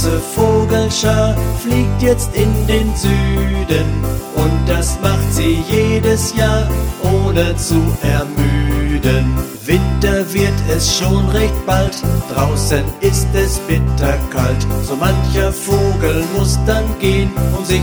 große Vogelschar fliegt jetzt in den Süden und das macht sie jedes Jahr, ohne zu ermüden. Winter wird es schon recht bald, draußen ist es bitterkalt. So mancher Vogel muss dann gehen, um sich